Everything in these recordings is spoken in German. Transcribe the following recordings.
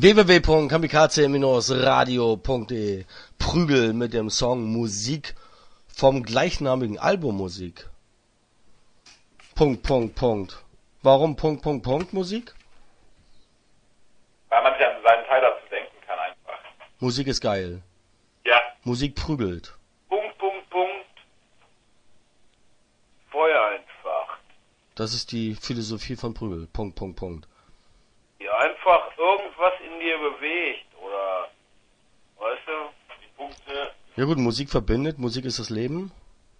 www.kamikaze-radio.de Prügel mit dem Song Musik vom gleichnamigen Album Musik. Warum Musik? Weil man sich an seinen Teil dazu denken kann einfach. Musik ist geil. Ja. Musik prügelt. Feuer entfacht. Das ist die Philosophie von Prügel. Die einfach irgendwas in dir bewegt, oder, weißt du, die Punkte. Ja gut, Musik verbindet, Musik ist das Leben.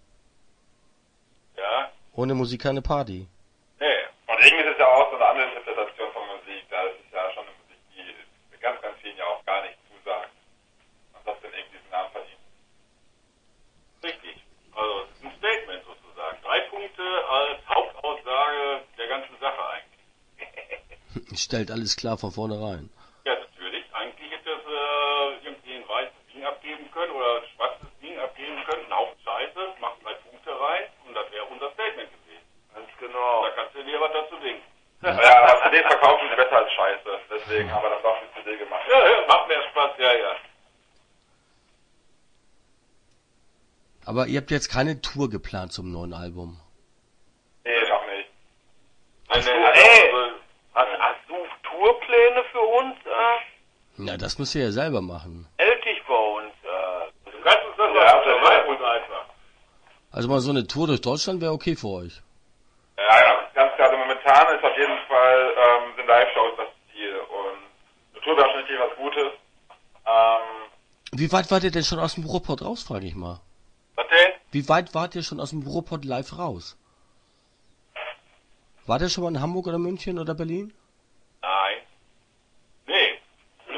Ja. Ohne Musik keine Party. Nee, und irgendwie ist es ja auch so eine andere Interpretation von Musik, da ist es ja schon eine Musik, die ganz, ganz vielen ja auch gar nicht zusagt. Und das dann irgendwie diesen Namen verdient. Richtig. Also, es ist ein Statement sozusagen. 3 Punkte als Hauptaussage der ganzen Sache eigentlich. Stellt alles klar von vornherein. Ja, natürlich. Eigentlich hätte es irgendwie ein weißes Ding abgeben können oder ein schwarzes Ding abgeben können. Ein Haufen Scheiße, macht 3 Punkte rein und das wäre unser Statement gewesen. Ganz genau. Da kannst du dir was dazu denken. Ja, aber CDs verkaufen sie besser als Scheiße. Deswegen haben wir das auch für CD gemacht. Ja, macht mehr Spaß, ja. Aber ihr habt jetzt keine Tour geplant zum neuen Album? Nee, noch nicht. Hast du Tourpläne für uns? Na, das müsst ihr ja selber machen. Meld dich bei uns. Du kannst uns das einfach. Also mal so eine Tour durch Deutschland wäre okay für euch. Ja, ganz klar. Also momentan ist auf jeden Fall sind Live-Shows das Ziel. Und eine Tour wäre schon richtig was Gutes. Wie weit wart ihr denn schon aus dem Ruhrpott raus, frage ich mal? Was denn? Wie weit wart ihr schon aus dem Ruhrpott live raus? Wart ihr schon mal in Hamburg oder München oder Berlin? Nein. Nee. Nö.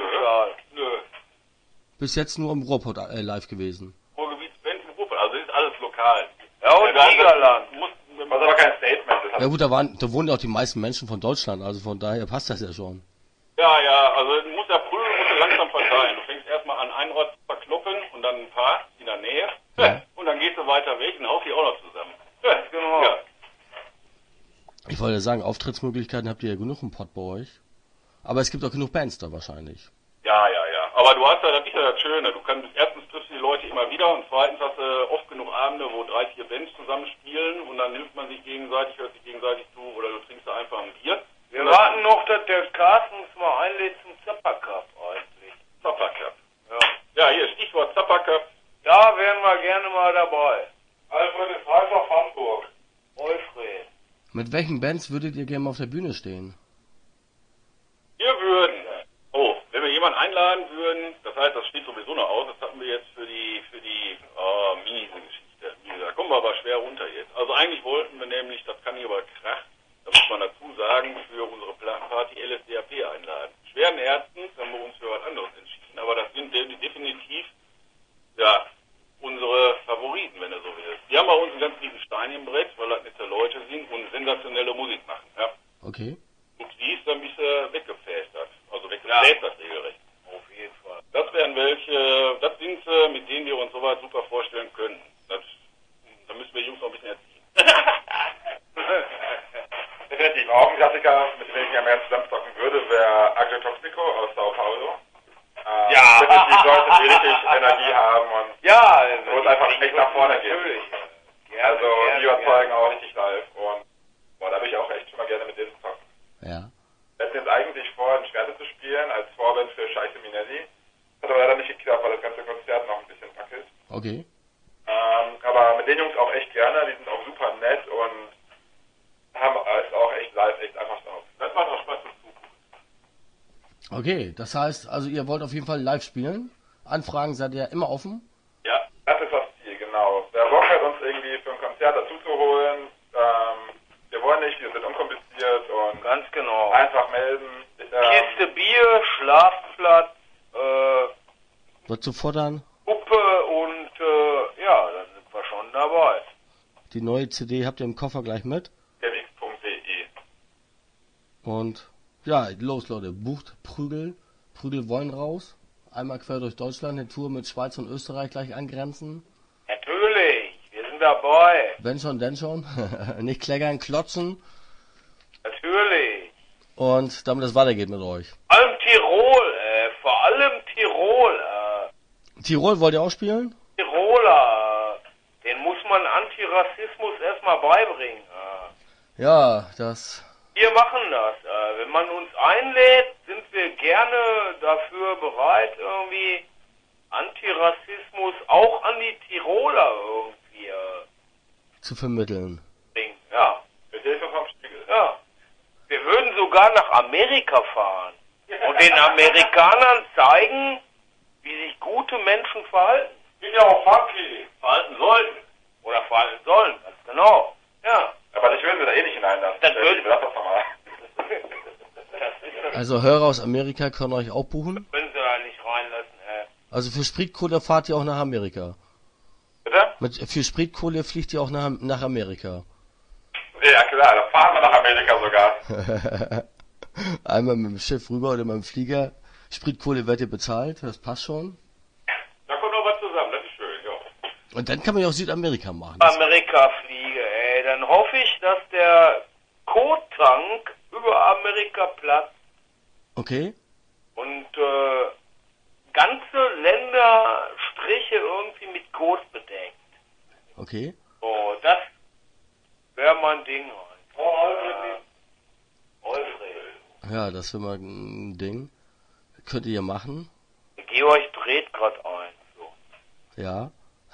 Bis jetzt nur im Ruhrpott live gewesen. Ruhrgebietsband im Ruhrpott, also ist alles lokal. Ja, und Siegerland. Was aber kein Statement ist. Ja gut, da wohnen ja auch die meisten Menschen von Deutschland, also von daher passt das ja schon. Ja, also muss der Prügel langsam verteilen. Du fängst erstmal an, einen Ort zu verkloppen und dann ein paar in der Nähe. Ja. Und dann gehst du weiter weg und haust die auch noch zusammen. Ja, genau. Ja. Ich wollte sagen, Auftrittsmöglichkeiten habt ihr ja genug im Pott bei euch. Aber es gibt auch genug Bands da wahrscheinlich. Ja. Aber du hast ja, das ist ja das Schöne. Du kannst, erstens triffst du die Leute immer wieder und zweitens hast du oft genug Abende, wo 3, 4 Bands zusammenspielen und dann hilft man sich gegenseitig, hört sich gegenseitig zu oder du trinkst da einfach ein Bier. Wir warten noch, dass der Carsten uns mal einlädt zum Zapper Cup eigentlich. Zapper Cup. Ja, hier, Stichwort Zapper Cup. Da wären wir gerne mal dabei. Alfred ist einfach Hamburg. Alfred. Mit welchen Bands würdet ihr gerne mal auf der Bühne stehen? Wir würden, wenn wir jemanden einladen würden, das heißt, das steht sowieso noch aus, das hatten wir jetzt für die Miese-Geschichte. Da kommen wir aber schwer runter jetzt. Also eigentlich wollten wir nämlich, das kann hier aber kracht, da muss man dazu sagen, für unsere Plattenparty LSDAP einladen. Schweren Herzens haben wir uns für was anderes entschieden, aber das sind definitiv, unsere Favoriten, wenn du so willst. Die haben bei uns einen ganz lieben Stein im Brett, weil das nette Leute sind und sensationelle Musik machen, ja. Okay. Und die ist dann ein bisschen weggefästert. Also weggefästert regelrecht. Auf jeden Fall. Das wären welche, das sind sie, mit denen wir uns soweit super vorstellen können. Da müssen wir Jungs noch ein bisschen erziehen. Definitiv. Auch ein Klassiker, mit dem ich am Ende zusammenzocken würde, wäre Agio Toxico aus Sao Paulo. Definitiv Leute, die richtig Energie haben und wo es einfach echt nach vorne geht. Also die überzeugen auch richtig live und da würde ich auch echt schon mal gerne mit denen zocken. Ja. Wir hatten jetzt eigentlich vor, ein Schwerte zu spielen als Vorband für Scheiße Minelli. Hat aber leider nicht geklappt, weil das ganze Konzert noch ein bisschen wackelt. Okay. Aber mit den Jungs auch echt gerne, die sind auch super nett und haben es auch echt live echt einfach drauf. Das macht auch Spaß zu zugucken. Okay, das heißt, also ihr wollt auf jeden Fall live spielen. Anfragen seid ihr immer offen? Ja, das ist das Ziel, genau. Der Bock hat uns irgendwie für ein Konzert dazu zu holen. Wir wollen nicht, wir sind unkompliziert und ganz genau. Einfach melden. Kiste Bier, Schlafplatz, Was zu fordern? Puppe und dann sind wir schon dabei. Die neue CD habt ihr im Koffer gleich mit. Kevix.de. Und ja, los Leute, bucht Prügel. Prügel wollen raus. Einmal quer durch Deutschland, eine Tour mit Schweiz und Österreich gleich angrenzen. Natürlich, wir sind dabei. Wenn schon, denn schon. Nicht kleckern, klotzen. Natürlich. Und damit es weitergeht mit euch. Alm Tirol, Tirol wollt ihr auch spielen? Tiroler, den muss man Antirassismus erstmal beibringen. Ja, das... Wir machen das. Wenn man uns einlädt, sind wir gerne dafür bereit, irgendwie Antirassismus auch an die Tiroler irgendwie zu vermitteln. Ja. Mit Hilfe vom Spiegel. Ja. Wir würden sogar nach Amerika fahren und den Amerikanern zeigen, wie sich gute Menschen verhalten. Sind ja auch funky. Verhalten sollten. Oder verhalten sollen, ganz genau. Ja. Aber ich will sie da eh nicht hineinlassen. Dann würden Lass das nochmal. Also Hörer aus Amerika können euch auch buchen? Können sie da nicht reinlassen, Also für Spritkohle fahrt ihr auch nach Amerika? Bitte? Für Spritkohle fliegt ihr auch nach Amerika? Ja klar, da fahren wir nach Amerika sogar. Einmal mit dem Schiff rüber oder mit dem Flieger. Spritkohle wird ihr bezahlt, das passt schon. Da kommt noch was zusammen, das ist schön, ja. Und dann kann man ja auch Südamerika machen. Amerika fliege, dann hoffe ich, dass der Kottank über Amerika platzt. Okay. Und ganze Länderstriche irgendwie mit Kot bedeckt. Okay. Oh, das wäre mein Ding halt. Alfred. Ja, das wäre mal ein Ding. Könnt ihr machen. Georg dreht gerade ein. So. Ja.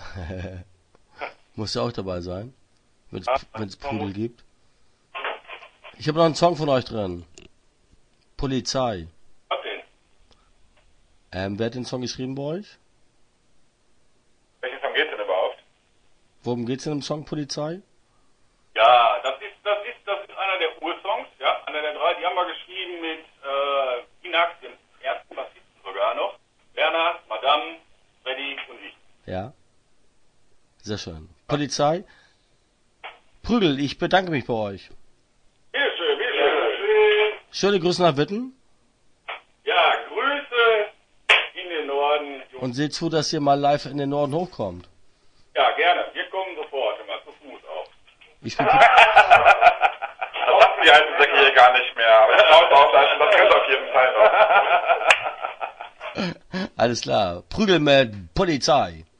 Muss ja auch dabei sein. Wenn es Prügel gibt. Ich habe noch einen Song von euch drin. Polizei. Was denn? Wer hat den Song geschrieben bei euch? Welchen Song geht's denn überhaupt? Worum geht's denn im Song Polizei? Ja, das ist einer der Ursongs, ja, einer der drei, die haben wir geschrieben mit Inax, dem ersten Bassisten sogar noch, Werner, Madame, Freddy und ich. Ja. Sehr schön. Polizei. Prügel, ich bedanke mich bei euch. Bitteschön, bitteschön. Schöne Grüße nach Witten. Ja, Grüße in den Norden. Jungs. Und seht zu, dass ihr mal live in den Norden hochkommt. Ja, gerne. Wir kommen sofort, immer zu Fuß auch. Ich bin Das machen die alten Säcke hier gar nicht mehr. Aber schaut auf, das könnt ihr auf jeden Fall noch. Alles klar. Prügel mit Polizei.